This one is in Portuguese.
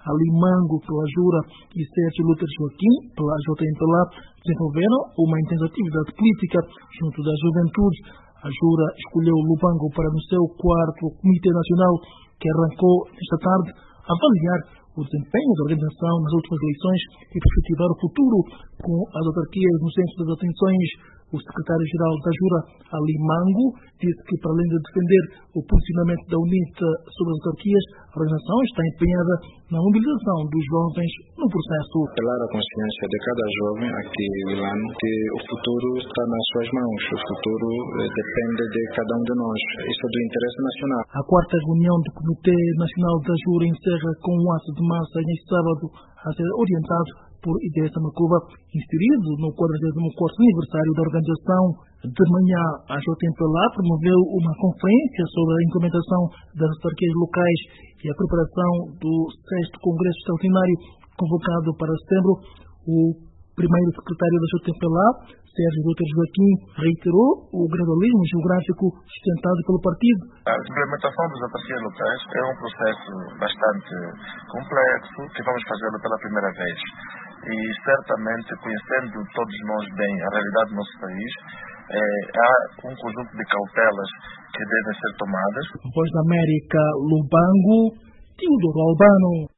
Alimango, pela Jura, e Sérgio Lucas Joaquim, pela JMPLA, desenvolveram uma intensa atividade política junto da juventude. A Jura escolheu Lubango para no seu quarto Comitê Nacional, que arrancou esta tarde, avaliar o desempenho da organização nas últimas eleições e perspectivar o futuro com as autarquias no centro das atenções. O secretário-geral da Jura, Alimango, disse que, para além de defender o posicionamento da UNITA sobre as autarquias, a organização está empenhada na mobilização dos jovens no processo. Apelar à consciência de cada jovem aqui em Milano que o futuro está nas suas mãos, o futuro depende de cada um de nós. Isso é do interesse nacional. A quarta reunião do Comitê Nacional da Jura encerra com um ato de massa neste sábado a ser orientado por Ideia Samacuba, inserido no 44º aniversário da organização. De manhã, a JMPLA promoveu uma conferência sobre a implementação das autarquias locais e a preparação do 6º Congresso Extraordinário, convocado para setembro. O primeiro secretário da JMPLA, Sérgio Lucas Joaquim, reiterou o gradualismo geográfico sustentado pelo partido. A implementação das autarquias locais é um processo bastante complexo, que vamos fazê-lo pela primeira vez. E certamente, conhecendo todos nós bem a realidade do nosso país, há um conjunto de cautelas que devem ser tomadas. Voz da América, Lubango, Teodoro Albano.